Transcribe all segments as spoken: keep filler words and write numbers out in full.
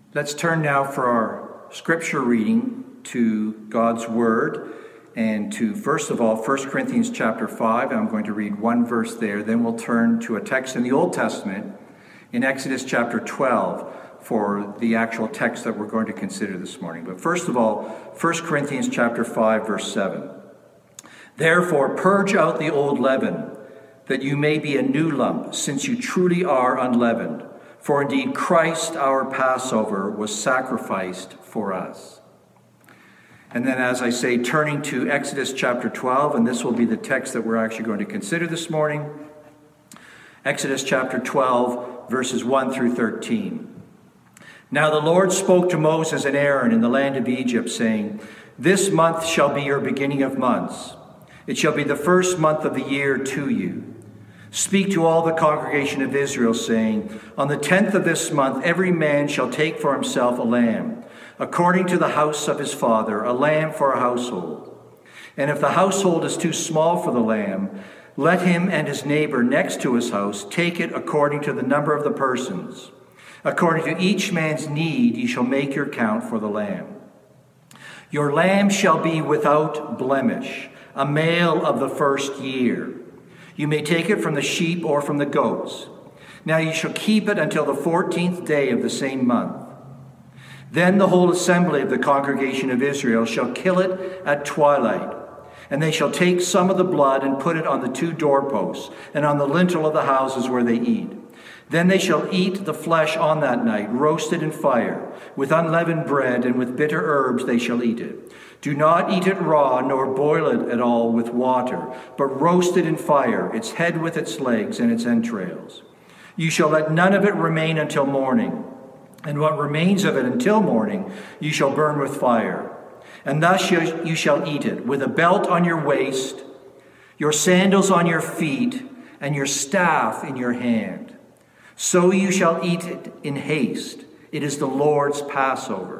Let's turn now for our scripture reading to God's Word and to, first of all, First Corinthians chapter five. I'm going to read one verse there. Then we'll turn to a text in the Old Testament in Exodus chapter twelve for the actual text that we're going to consider this morning. But first of all, First Corinthians chapter five, verse seven. Therefore, purge out the old leaven, that you may be a new lump, since you truly are unleavened. For indeed Christ our Passover was sacrificed for us. And then, as I say, turning to Exodus chapter twelve, and this will be the text that we're actually going to consider this morning. Exodus chapter twelve, verses one through thirteen. Now the Lord spoke to Moses and Aaron in the land of Egypt, saying, This month shall be your beginning of months. It shall be the first month of the year to you. Speak to all the congregation of Israel, saying, On the tenth of this month every man shall take for himself a lamb, according to the house of his father, a lamb for a household. And if the household is too small for the lamb, let him and his neighbor next to his house take it according to the number of the persons. According to each man's need ye shall make your count for the lamb. Your lamb shall be without blemish, a male of the first year. You may take it from the sheep or from the goats. Now you shall keep it until the fourteenth day of the same month. Then the whole assembly of the congregation of Israel shall kill it at twilight. And they shall take some of the blood and put it on the two doorposts and on the lintel of the houses where they eat. Then they shall eat the flesh on that night, roasted in fire. With unleavened bread and with bitter herbs they shall eat it. Do not eat it raw, nor boil it at all with water, but roast it in fire, its head with its legs and its entrails. You shall let none of it remain until morning, and what remains of it until morning you shall burn with fire. And thus you shall eat it, with a belt on your waist, your sandals on your feet, and your staff in your hand. So you shall eat it in haste. It is the Lord's Passover.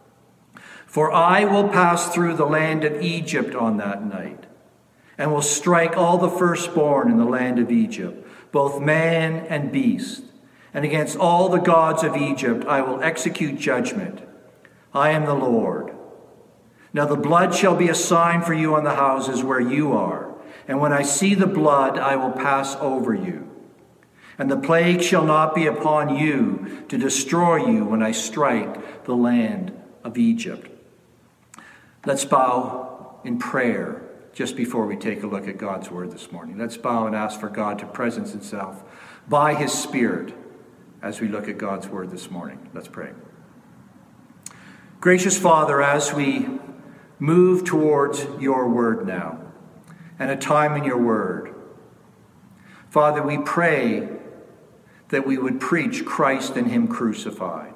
For I will pass through the land of Egypt on that night, and will strike all the firstborn in the land of Egypt, both man and beast. And against all the gods of Egypt I will execute judgment. I am the Lord. Now the blood shall be a sign for you on the houses where you are. And when I see the blood, I will pass over you. And the plague shall not be upon you to destroy you when I strike the land of Egypt. Let's bow in prayer just before we take a look at God's word this morning. Let's bow and ask for God to presence himself by his Spirit as we look at God's word this morning. Let's pray. Gracious Father, as we move towards your word now and a time in your word, Father, we pray that we would preach Christ and him crucified.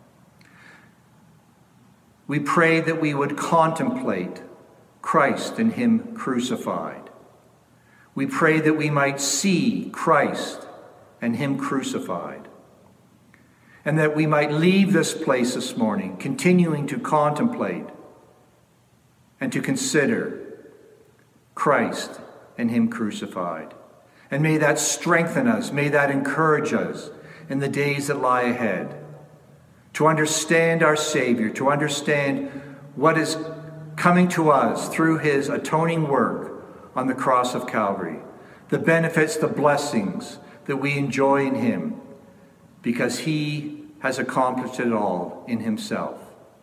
We pray that we would contemplate Christ and him crucified. We pray that we might see Christ and him crucified. And that we might leave this place this morning continuing to contemplate and to consider Christ and him crucified. And may that strengthen us, may that encourage us in the days that lie ahead. To understand our Savior, to understand what is coming to us through his atoning work on the cross of Calvary, the benefits, the blessings that we enjoy in him, because he has accomplished it all in himself.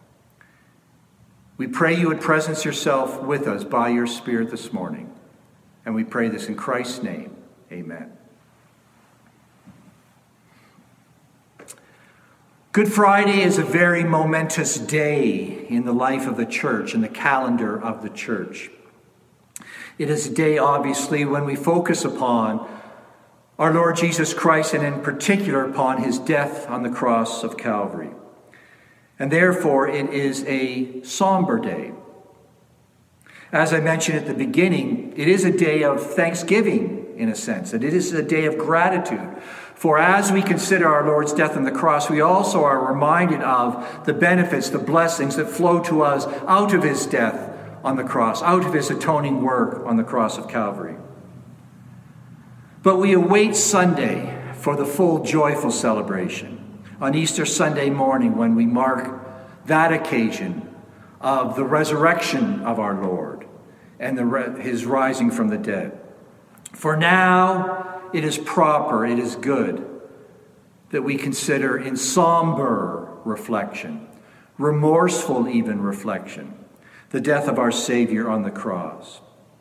We pray you would presence yourself with us by your Spirit this morning, and we pray this in Christ's name. Amen. Good Friday is a very momentous day in the life of the church, in the calendar of the church. It is a day, obviously, when we focus upon our Lord Jesus Christ, and in particular upon his death on the cross of Calvary. And therefore, it is a somber day. As I mentioned at the beginning, it is a day of thanksgiving, in a sense, and it is a day of gratitude. For as we consider our Lord's death on the cross, we also are reminded of the benefits, the blessings that flow to us out of his death on the cross, out of his atoning work on the cross of Calvary. But we await Sunday for the full joyful celebration on Easter Sunday morning when we mark that occasion of the resurrection of our Lord and the re- his rising from the dead. For now, it is proper, it is good that we consider in somber reflection, remorseful even reflection, the death of our Savior on the cross.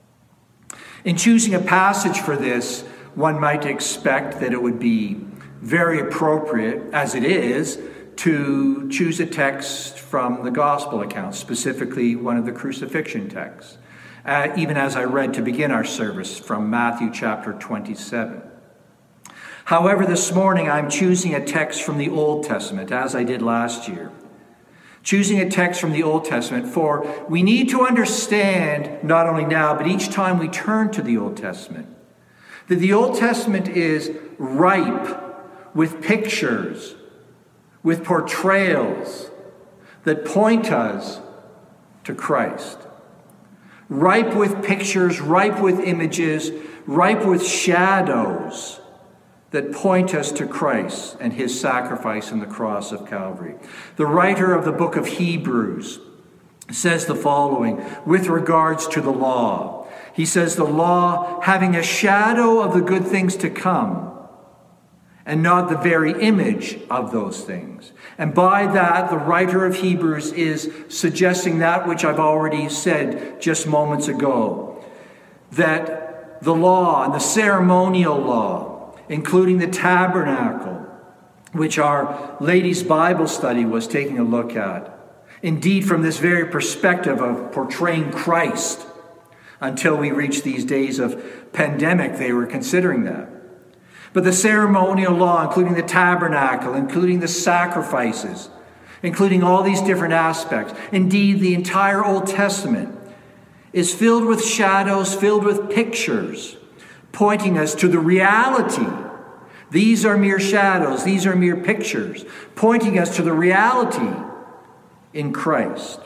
In choosing a passage for this, one might expect that it would be very appropriate, as it is, to choose a text from the gospel account, specifically one of the crucifixion texts, uh, even as I read to begin our service from Matthew chapter twenty-seven. However, this morning I'm choosing a text from the Old Testament, as I did last year. Choosing a text from the Old Testament, for we need to understand, not only now, but each time we turn to the Old Testament, that the Old Testament is ripe with pictures, with portrayals that point us to Christ. Ripe with pictures, ripe with images, ripe with shadows that point us to Christ and his sacrifice on the cross of Calvary. The writer of the book of Hebrews says the following with regards to the law. He says, the law having a shadow of the good things to come, and not the very image of those things. And by that, the writer of Hebrews is suggesting that which I've already said just moments ago, that the law and the ceremonial law, including the tabernacle, which our ladies' Bible study was taking a look at, indeed from this very perspective of portraying Christ, until we reach these days of pandemic, they were considering that. But the ceremonial law, including the tabernacle, including the sacrifices, including all these different aspects, indeed the entire Old Testament is filled with shadows, filled with pictures, pointing us to the reality. These are mere shadows, these are mere pictures, pointing us to the reality in Christ.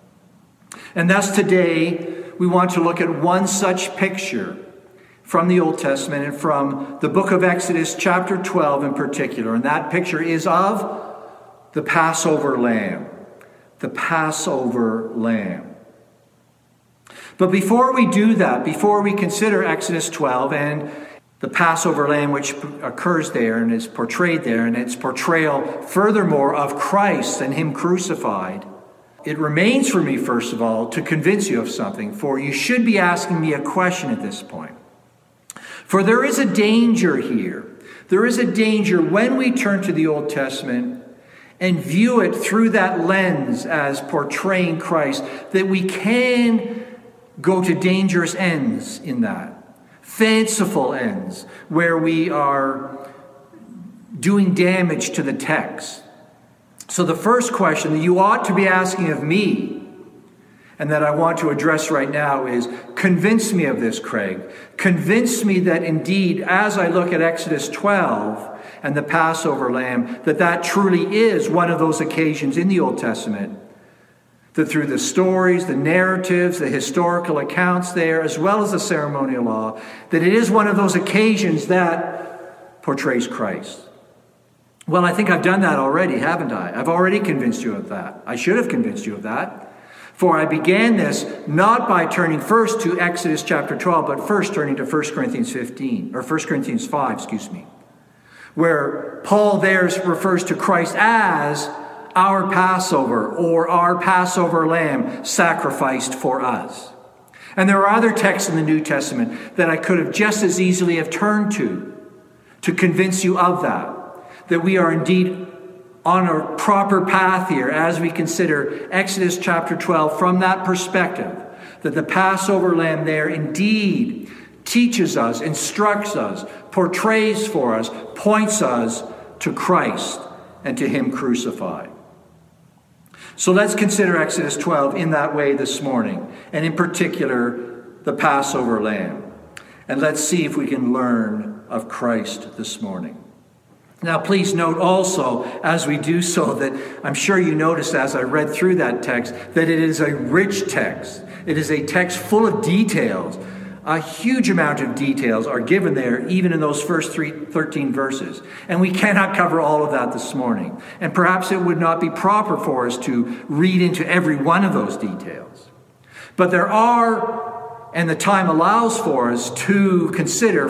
And thus today, we want to look at one such picture from the Old Testament and from the book of Exodus chapter twelve in particular. And that picture is of the Passover lamb. The Passover lamb. But before we do that, before we consider Exodus twelve and the Passover lamb which occurs there and is portrayed there, and its portrayal furthermore of Christ and him crucified, it remains for me, first of all, to convince you of something, for you should be asking me a question at this point. For there is a danger here. There is a danger when we turn to the Old Testament and view it through that lens as portraying Christ, that we can go to dangerous ends in that. Fanciful ends, where we are doing damage to the text. So the first question that you ought to be asking of me, and that I want to address right now, is convince me of this, Craig. Convince me that indeed, as I look at Exodus twelve and the Passover lamb, that that truly is one of those occasions in the Old Testament, that through the stories, the narratives, the historical accounts there, as well as the ceremonial law, that it is one of those occasions that portrays Christ. Well, I think I've done that already, haven't I? I've already convinced you of that. I should have convinced you of that. For I began this not by turning first to Exodus chapter twelve, but first turning to First Corinthians fifteen, or First Corinthians five, excuse me, where Paul there refers to Christ as our Passover, or our Passover lamb sacrificed for us. And there are other texts in the New Testament that I could have just as easily have turned to, to convince you of that, that we are indeed on a proper path here as we consider Exodus chapter twelve from that perspective, that the Passover lamb there indeed teaches us, instructs us, portrays for us, points us to Christ and to him crucified. So let's consider Exodus twelve in that way this morning, and in particular, the Passover lamb. And let's see if we can learn of Christ this morning. Now, please note also, as we do so, that I'm sure you noticed as I read through that text, that it is a rich text. It is a text full of details, uh, A huge amount of details are given there, even in those first three, thirteen verses. And we cannot cover all of that this morning. And perhaps it would not be proper for us to read into every one of those details. But there are, and the time allows for us to consider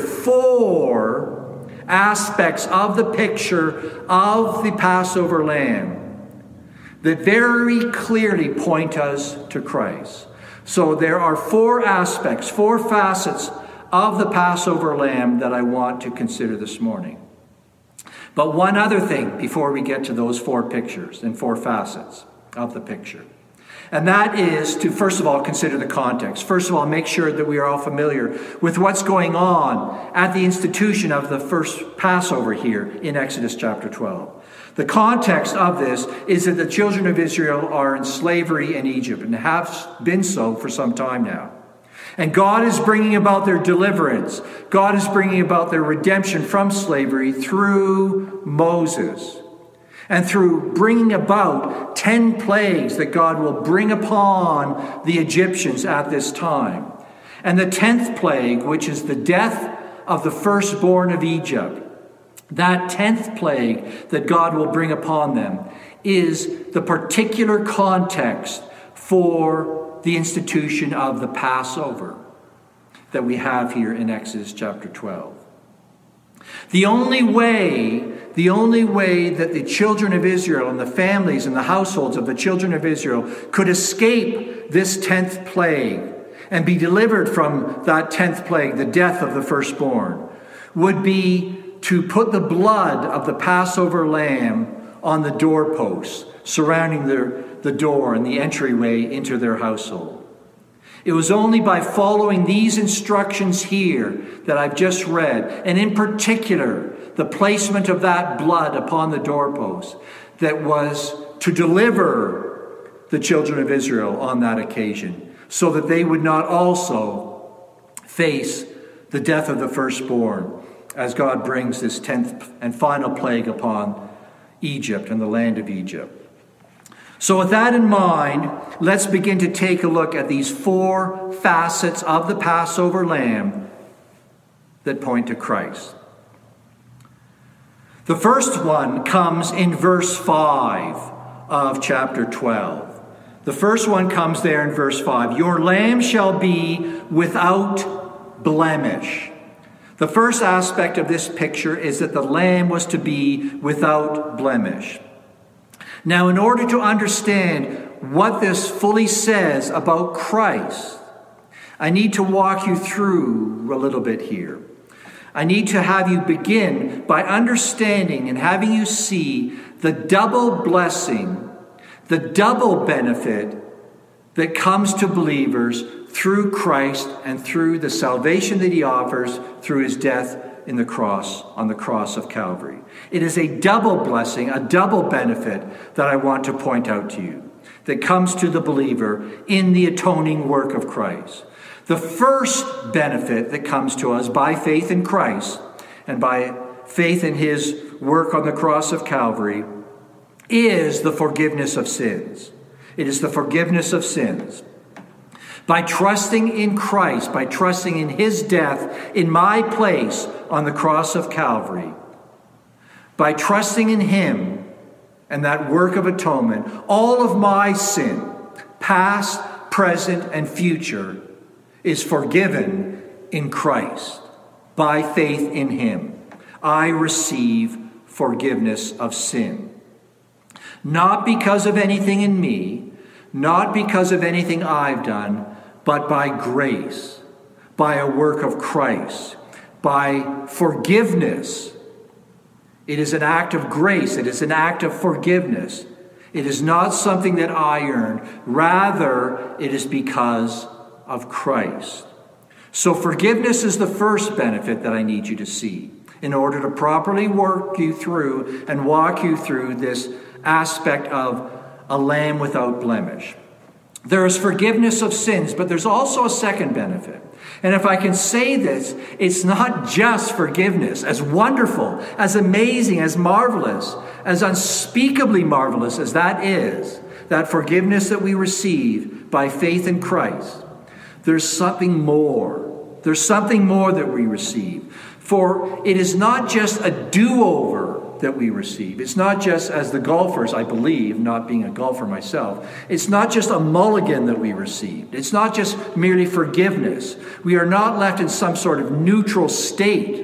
four aspects of the picture of the Passover lamb that very clearly point us to Christ. So there are four aspects, four facets of the Passover lamb that I want to consider this morning. But one other thing before we get to those four pictures and four facets of the picture. And that is to, first of all, consider the context. First of all, make sure that we are all familiar with what's going on at the institution of the first Passover here in Exodus chapter twelve. The context of this is that the children of Israel are in slavery in Egypt and have been so for some time now. And God is bringing about their deliverance. God is bringing about their redemption from slavery through Moses. And through bringing about ten plagues that God will bring upon the Egyptians at this time. And the tenth plague, which is the death of the firstborn of Egypt, that tenth plague that God will bring upon them is the particular context for the institution of the Passover that we have here in Exodus chapter twelve. The only way, the only way that the children of Israel and the families and the households of the children of Israel could escape this tenth plague and be delivered from that tenth plague, the death of the firstborn, would be to put the blood of the Passover lamb on the doorposts surrounding their, the door and the entryway into their household. It was only by following these instructions here that I've just read, and in particular, the placement of that blood upon the doorposts, that was to deliver the children of Israel on that occasion, so that they would not also face the death of the firstborn, as God brings this tenth and final plague upon Egypt and the land of Egypt. So with that in mind, let's begin to take a look at these four facets of the Passover lamb that point to Christ. The first one comes in verse five of chapter twelve. The first one comes there in verse five. Your lamb shall be without blemish. The first aspect of this picture is that the lamb was to be without blemish. Now, in order to understand what this fully says about Christ, I need to walk you through a little bit here. I need to have you begin by understanding and having you see the double blessing, the double benefit that comes to believers through Christ and through the salvation that he offers through his death in the cross, on the cross of Calvary. It is a double blessing, a double benefit that I want to point out to you that comes to the believer in the atoning work of Christ. The first benefit that comes to us by faith in Christ and by faith in his work on the cross of Calvary is the forgiveness of sins. It is the forgiveness of sins. By trusting in Christ, by trusting in his death in my place on the cross of Calvary, by trusting in him and that work of atonement, all of my sin, past, present, and future, is forgiven in Christ. By faith in him, I receive forgiveness of sin. Not because of anything in me, not because of anything I've done, but by grace, by a work of Christ, by forgiveness. It is an act of grace. It is an act of forgiveness. It is not something that I earn. Rather, it is because of Christ. So forgiveness is the first benefit that I need you to see in order to properly work you through and walk you through this aspect of a lamb without blemish. There is forgiveness of sins, but there's also a second benefit. And if I can say this, it's not just forgiveness, as wonderful, as amazing, as marvelous, as unspeakably marvelous as that is, that forgiveness that we receive by faith in Christ. There's something more There's something more that we receive. For it is not just a do-over that we receive. It's not just, as the golfers, I believe, not being a golfer myself, it's not just a mulligan that we received. It's not just merely forgiveness. We are not left in some sort of neutral state.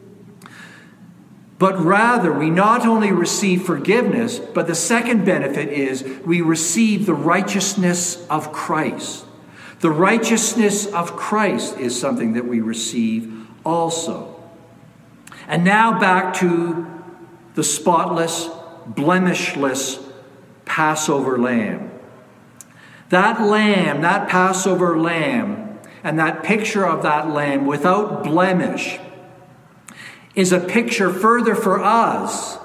But rather, we not only receive forgiveness, but the second benefit is we receive the righteousness of Christ. The righteousness of Christ is something that we receive also. And now back to the spotless, blemishless Passover lamb. That lamb, that Passover lamb, and that picture of that lamb without blemish is a picture further for us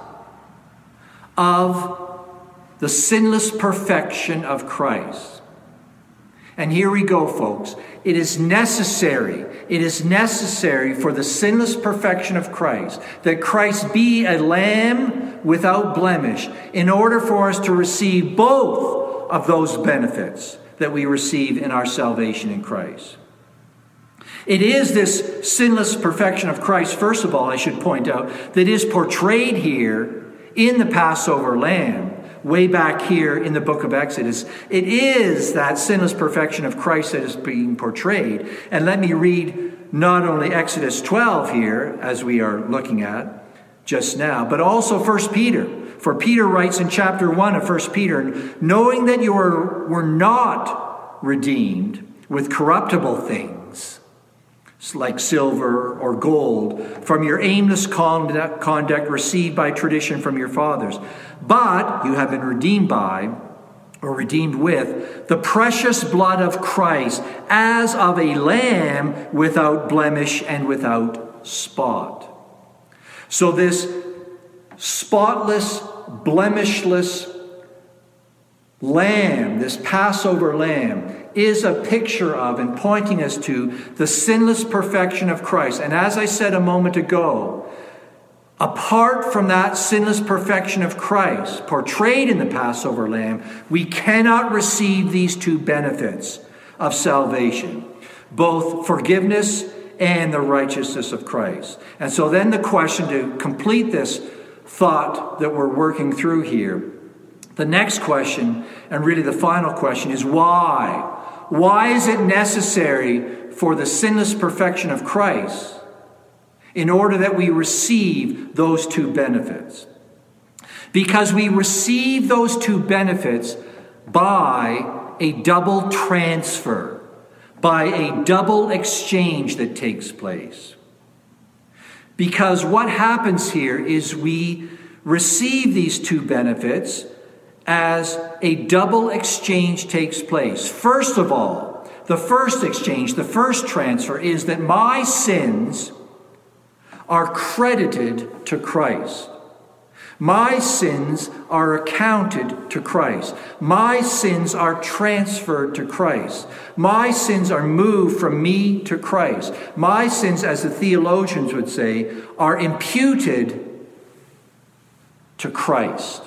of the sinless perfection of Christ. And here we go, folks. It is necessary, it is necessary for the sinless perfection of Christ, that Christ be a lamb without blemish, in order for us to receive both of those benefits that we receive in our salvation in Christ. It is this sinless perfection of Christ, first of all, I should point out, that is portrayed here in the Passover lamb. Way back here in the book of Exodus, it is that sinless perfection of Christ that is being portrayed. And let me read not only Exodus twelve here, as we are looking at just now, but also First Peter. For Peter writes in chapter one of First Peter, knowing that you are, were not redeemed with corruptible things, like silver or gold, from your aimless conduct, conduct received by tradition from your fathers. But you have been redeemed by, or redeemed with, the precious blood of Christ, as of a lamb without blemish and without spot. So this spotless, blemishless lamb, this Passover lamb, is a picture of and pointing us to the sinless perfection of Christ. And as I said a moment ago, apart from that sinless perfection of Christ portrayed in the Passover lamb, we cannot receive these two benefits of salvation, both forgiveness and the righteousness of Christ. And so then the question, to complete this thought that we're working through here, the next question, and really the final question, is why? Why is it necessary for the sinless perfection of Christ in order that we receive those two benefits? Because we receive those two benefits by a double transfer, by a double exchange that takes place. Because what happens here is we receive these two benefits as a double exchange takes place. First of all, the first exchange, the first transfer, is that my sins are credited to Christ. My sins are accounted to Christ. My sins are transferred to Christ. My sins are moved from me to Christ. My sins, as the theologians would say, are imputed to Christ.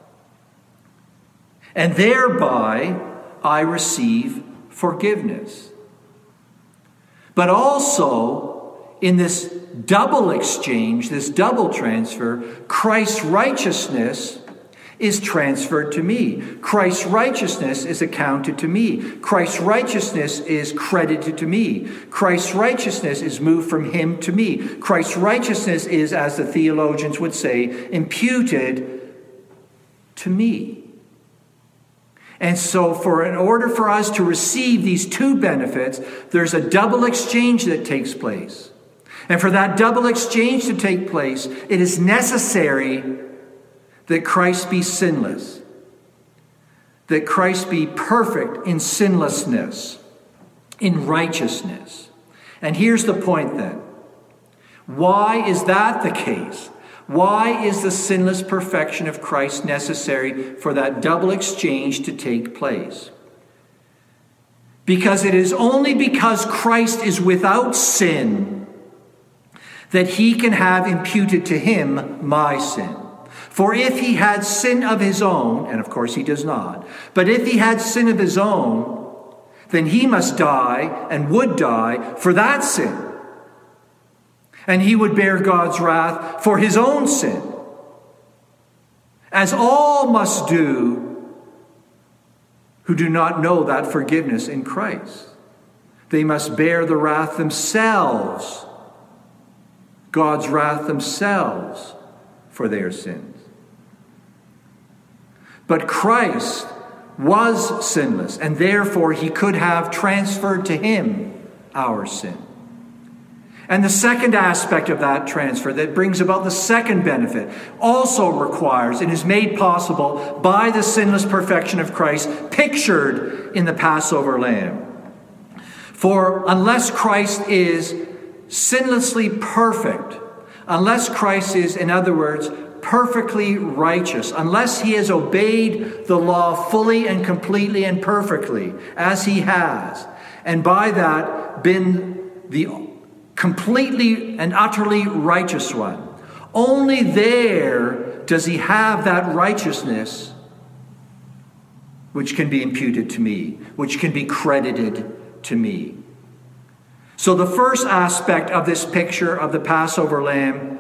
And thereby, I receive forgiveness. But also, in this double exchange, this double transfer, Christ's righteousness is transferred to me. Christ's righteousness is accounted to me. Christ's righteousness is credited to me. Christ's righteousness is moved from him to me. Christ's righteousness is, as the theologians would say, imputed to me. And so for in order for us to receive these two benefits, there's a double exchange that takes place. And for that double exchange to take place, it is necessary that Christ be sinless, that Christ be perfect in sinlessness, in righteousness. And here's the point then. Why is that the case? Why is the sinless perfection of Christ necessary for that double exchange to take place? Because it is only because Christ is without sin that he can have imputed to him my sin. For if he had sin of his own, and of course he does not, but if he had sin of his own, then he must die and would die for that sin. And he would bear God's wrath for his own sin, as all must do who do not know that forgiveness in Christ. They must bear the wrath themselves, God's wrath themselves for their sins. But Christ was sinless, and therefore he could have transferred to him our sin. And the second aspect of that transfer that brings about the second benefit also requires and is made possible by the sinless perfection of Christ pictured in the Passover lamb. For unless Christ is sinlessly perfect, unless Christ is, in other words, perfectly righteous, unless he has obeyed the law fully and completely and perfectly as he has, and by that been the completely and utterly righteous one, only there does he have that righteousness which can be imputed to me, which can be credited to me. So the first aspect of this picture of the Passover lamb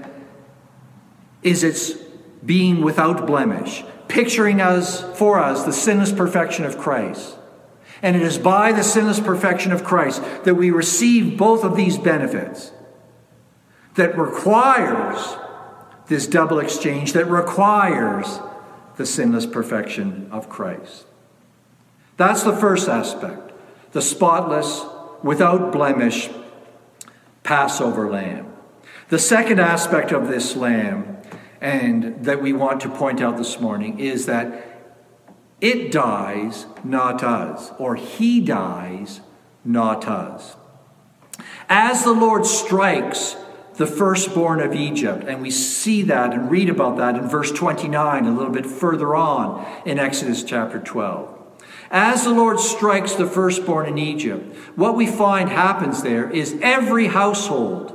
is its being without blemish, picturing us for us the sinless perfection of Christ. And it is by the sinless perfection of Christ that we receive both of these benefits that requires this double exchange, that requires the sinless perfection of Christ. That's the first aspect, the spotless, without blemish Passover lamb. The second aspect of this lamb, and that we want to point out this morning, is that it dies, not us, or he dies, not us. As the Lord strikes the firstborn of Egypt, and we see that and read about that in verse twenty-nine, a little bit further on in Exodus chapter twelve. As the Lord strikes the firstborn in Egypt, what we find happens there is every household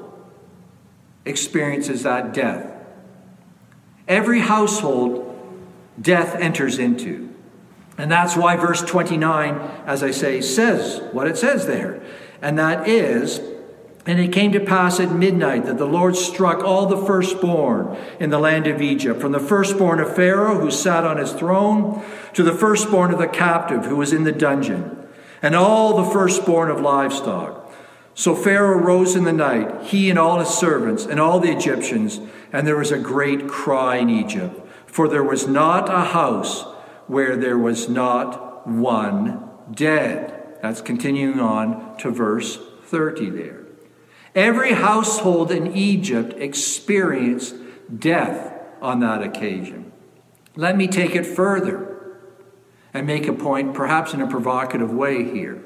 experiences that death. Every household death enters into. And that's why verse twenty-nine, as I say, says what it says there. And that is, and it came to pass at midnight that the Lord struck all the firstborn in the land of Egypt, from the firstborn of Pharaoh who sat on his throne, to the firstborn of the captive who was in the dungeon, and all the firstborn of livestock. So Pharaoh rose in the night, he and all his servants, and all the Egyptians, and there was a great cry in Egypt, for there was not a house where there was not one dead. That's continuing on to verse thirty there. Every household in Egypt experienced death on that occasion. Let me take it further and make a point, perhaps in a provocative way here.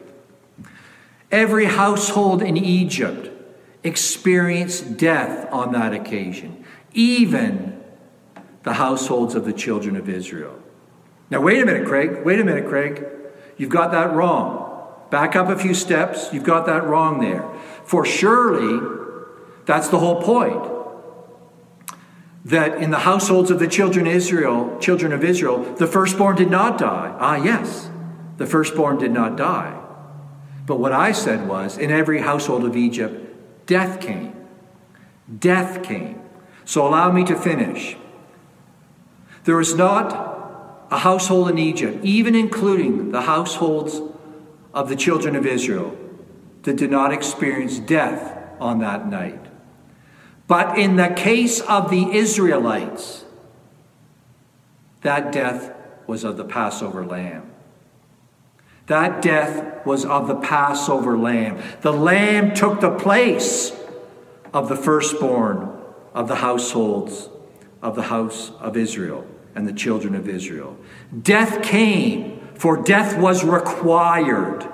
Every household in Egypt experienced death on that occasion, even the households of the children of Israel. Now, wait a minute, Craig. Wait a minute, Craig. You've got that wrong. Back up a few steps. You've got that wrong there. For surely, that's the whole point. That in the households of the children of Israel, children of Israel, the firstborn did not die. Ah, yes, the firstborn did not die. But what I said was, in every household of Egypt, death came. Death came. So allow me to finish. There was not a household in Egypt, even including the households of the children of Israel, that did not experience death on that night. But in the case of the Israelites, that death was of the Passover lamb. That death was of the Passover lamb. The lamb took the place of the firstborn of the households of the house of Israel and the children of Israel. Death came, for death was required.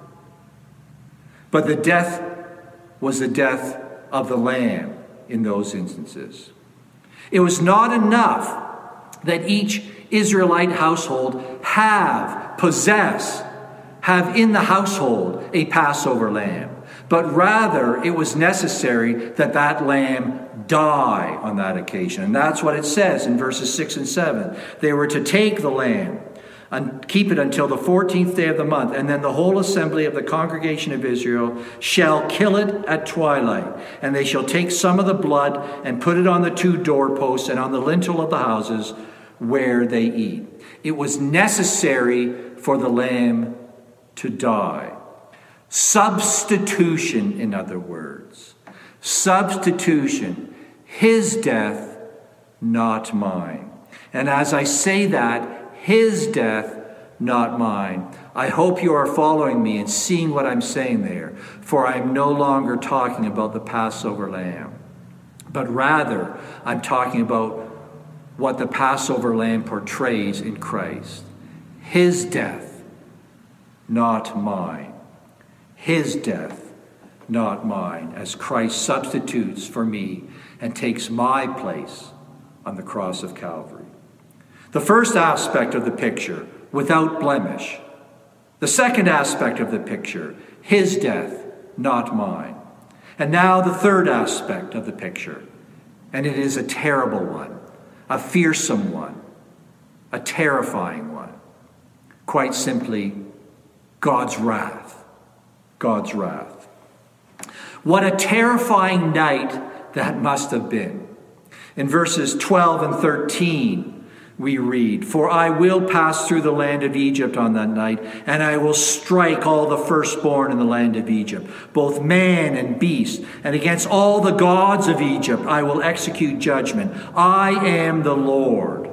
But the death was the death of the lamb in those instances. It was not enough that each Israelite household have, possess, have in the household a Passover lamb. But rather, it was necessary that that lamb die on that occasion. And that's what it says in verses six and seven. They were to take the lamb and keep it until the fourteenth day of the month, and then the whole assembly of the congregation of Israel shall kill it at twilight, and they shall take some of the blood and put it on the two doorposts and on the lintel of the houses where they eat. It was necessary for the lamb to die. Substitution, in other words. Substitution. His death, not mine. And as I say that, his death, not mine, I hope you are following me and seeing what I'm saying there. For I am no longer talking about the Passover lamb, but rather I'm talking about what the Passover lamb portrays in Christ. His death, not mine. His death, not mine, as Christ substitutes for me and takes my place on the cross of Calvary. The first aspect of the picture, without blemish. The second aspect of the picture, his death, not mine. And now the third aspect of the picture, and it is a terrible one, a fearsome one, a terrifying one. Quite simply, God's wrath. God's wrath. What a terrifying night that must have been. In verses twelve and thirteen, we read, "For I will pass through the land of Egypt on that night, and I will strike all the firstborn in the land of Egypt, both man and beast, and against all the gods of Egypt I will execute judgment. I am the Lord.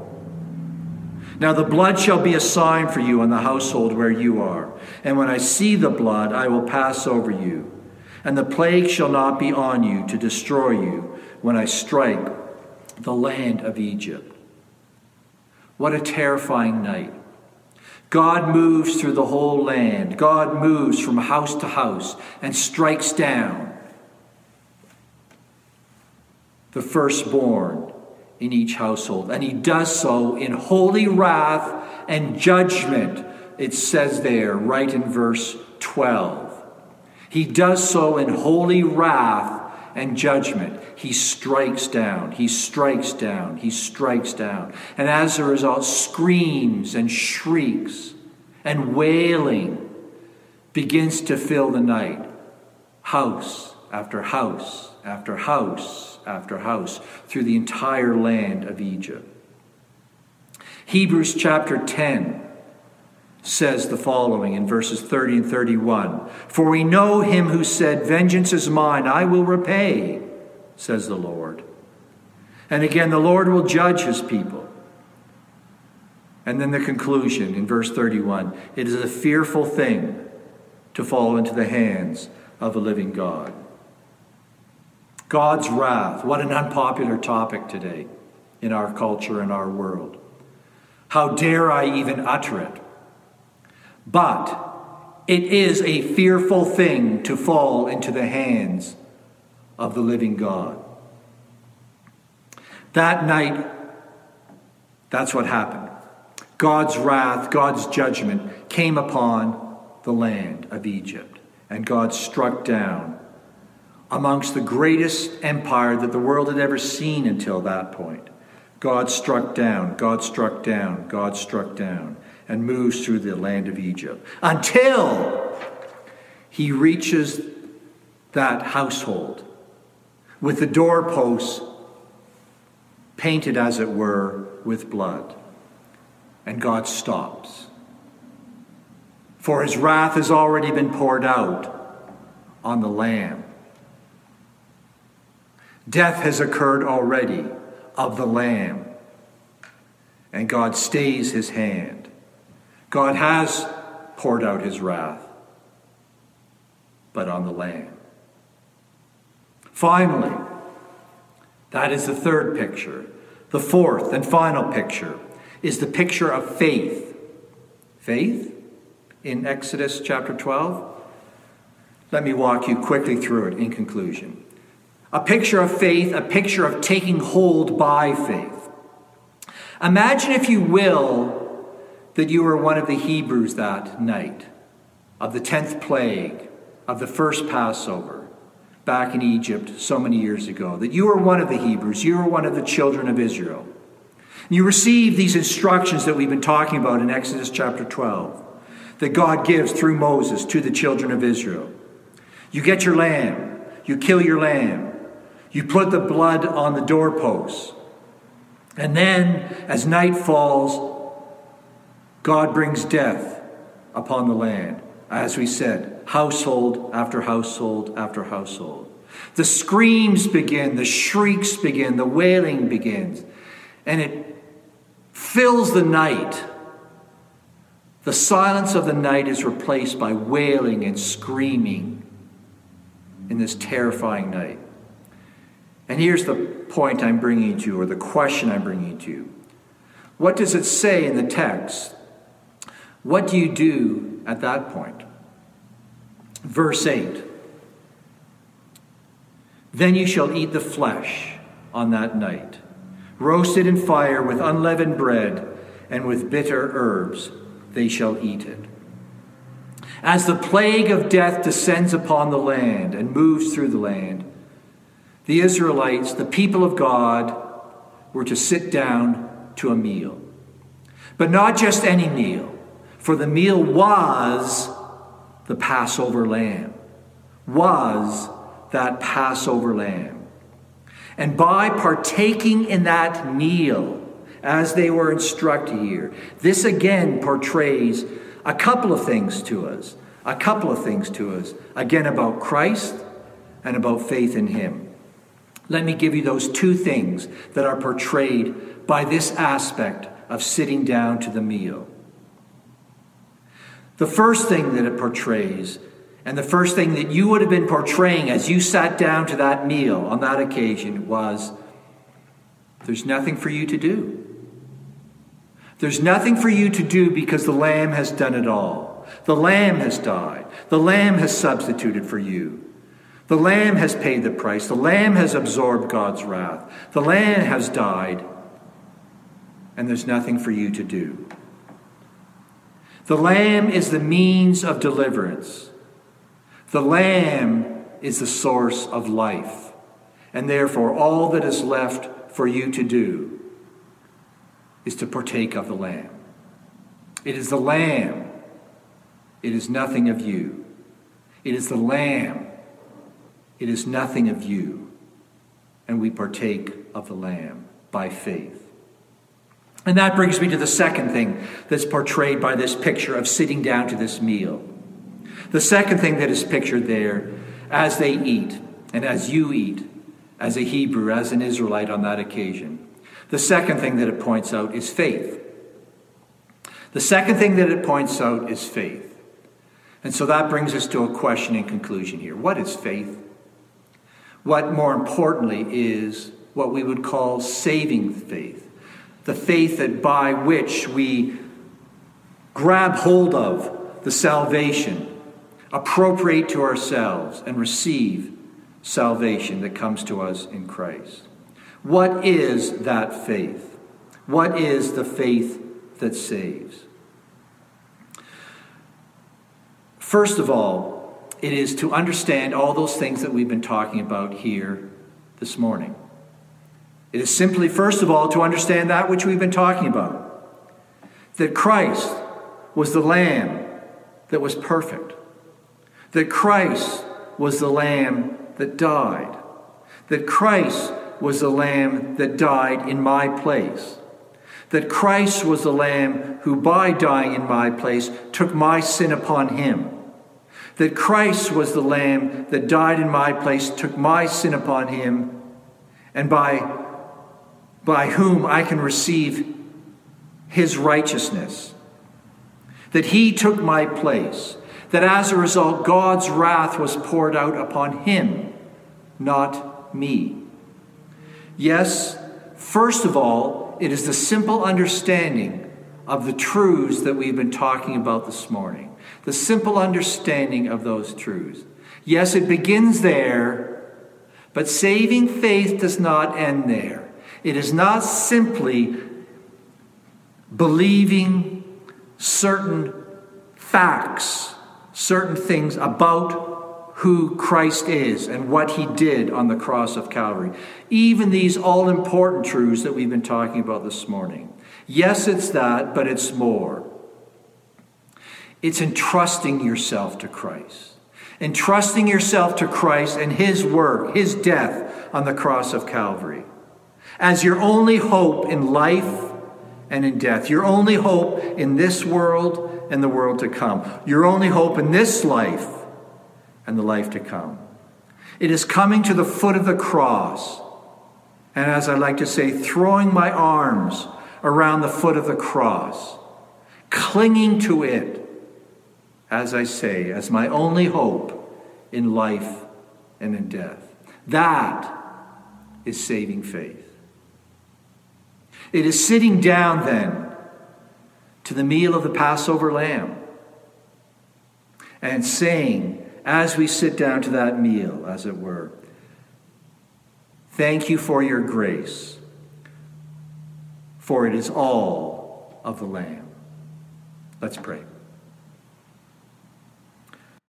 Now the blood shall be a sign for you on the household where you are. And when I see the blood, I will pass over you. And the plague shall not be on you to destroy you when I strike the land of Egypt." What a terrifying night. God moves through the whole land. God moves from house to house and strikes down the firstborn in each household. And he does so in holy wrath and judgment. It says there, right in verse twelve. He does so in holy wrath and judgment. He strikes down, he strikes down, he strikes down. And as a result, screams and shrieks and wailing begins to fill the night. House after house after house after house through the entire land of Egypt. Hebrews chapter ten says the following in verses thirty and thirty-one. "For we know him who said, 'Vengeance is mine, I will repay,' says the Lord. And again, the Lord will judge his people." And then the conclusion in verse thirty-one. "It is a fearful thing to fall into the hands of a living God." God's wrath. What an unpopular topic today in our culture and our world. How dare I even utter it? But it is a fearful thing to fall into the hands of the living God. That night, that's what happened. God's wrath, God's judgment came upon the land of Egypt. And God struck down amongst the greatest empire that the world had ever seen until that point. God struck down, God struck down, God struck down, and moves through the land of Egypt until he reaches that household with the doorposts painted, as it were, with blood. And God stops. For his wrath has already been poured out on the Lamb. Death has occurred already of the Lamb. And God stays his hand. God has poured out his wrath, but on the Lamb. Finally, that is the third picture. The fourth and final picture is the picture of faith. Faith in Exodus chapter twelve. Let me walk you quickly through it in conclusion. A picture of faith, a picture of taking hold by faith. Imagine, if you will, that you were one of the Hebrews that night of the tenth plague of the first Passover back in Egypt so many years ago. That you were one of the Hebrews. You were one of the children of Israel. You receive these instructions that we've been talking about in Exodus chapter twelve, that God gives through Moses to the children of Israel. You get your lamb. You kill your lamb. You put the blood on the doorposts. And then, as night falls, God brings death upon the land. As we said, household after household after household. The screams begin, the shrieks begin, the wailing begins. And it fills the night. The silence of the night is replaced by wailing and screaming in this terrifying night. And here's the point I'm bringing to you, or the question I'm bringing to you. What does it say in the text? What do you do at that point? Verse eight. Then you shall eat the flesh on that night, roasted in fire with unleavened bread and with bitter herbs they shall eat it. As the plague of death descends upon the land and moves through the land, the Israelites, the people of God, were to sit down to a meal. But not just any meal, for the meal was the Passover lamb, was that Passover lamb. And by partaking in that meal, as they were instructed here, this again portrays a couple of things to us, a couple of things to us, again about Christ and about faith in him. Let me give you those two things that are portrayed by this aspect of sitting down to the meal. The first thing that it portrays, and the first thing that you would have been portraying as you sat down to that meal on that occasion, was there's nothing for you to do. There's nothing for you to do because the Lamb has done it all. The Lamb has died. The Lamb has substituted for you. The Lamb has paid the price. The Lamb has absorbed God's wrath. The Lamb has died, and there's nothing for you to do. The Lamb is the means of deliverance. The Lamb is the source of life. And therefore, all that is left for you to do is to partake of the Lamb. It is the Lamb. It is nothing of you. It is the Lamb. It is nothing of you. And we partake of the Lamb by faith. And that brings me to the second thing that's portrayed by this picture of sitting down to this meal. The second thing that is pictured there, as they eat, and as you eat, as a Hebrew, as an Israelite on that occasion, the second thing that it points out is faith. The second thing that it points out is faith. And so that brings us to a question in conclusion here. What is faith? What, more importantly, is what we would call saving faith. The faith that by which we grab hold of the salvation, appropriate to ourselves, and receive salvation that comes to us in Christ. What is that faith? What is the faith that saves? First of all, it is to understand all those things that we've been talking about here this morning. It is simply, first of all, to understand that which we've been talking about. That Christ was the Lamb that was perfect. That Christ was the Lamb that died. That Christ was the Lamb that died in my place. That Christ was the Lamb who, by dying in my place, took my sin upon him. That Christ was the Lamb that died in my place, took my sin upon him, and by, by whom I can receive his righteousness. That he took my place. That as a result, God's wrath was poured out upon him, not me. Yes, first of all, it is the simple understanding of the truths that we've been talking about this morning. The simple understanding of those truths. Yes, it begins there, but saving faith does not end there. It is not simply believing certain facts, certain things about who Christ is and what he did on the cross of Calvary. Even these all-important truths that we've been talking about this morning. Yes, it's that, but it's more. It's entrusting yourself to Christ. Entrusting yourself to Christ and his work, his death on the cross of Calvary, as your only hope in life and in death. Your only hope in this world and the world to come. Your only hope in this life and the life to come. It is coming to the foot of the cross. And as I like to say, throwing my arms around the foot of the cross, clinging to it, as I say, as my only hope in life and in death. That is saving faith. It is sitting down then to the meal of the Passover lamb and saying, as we sit down to that meal, as it were, thank you for your grace, for it is all of the Lamb. Let's pray.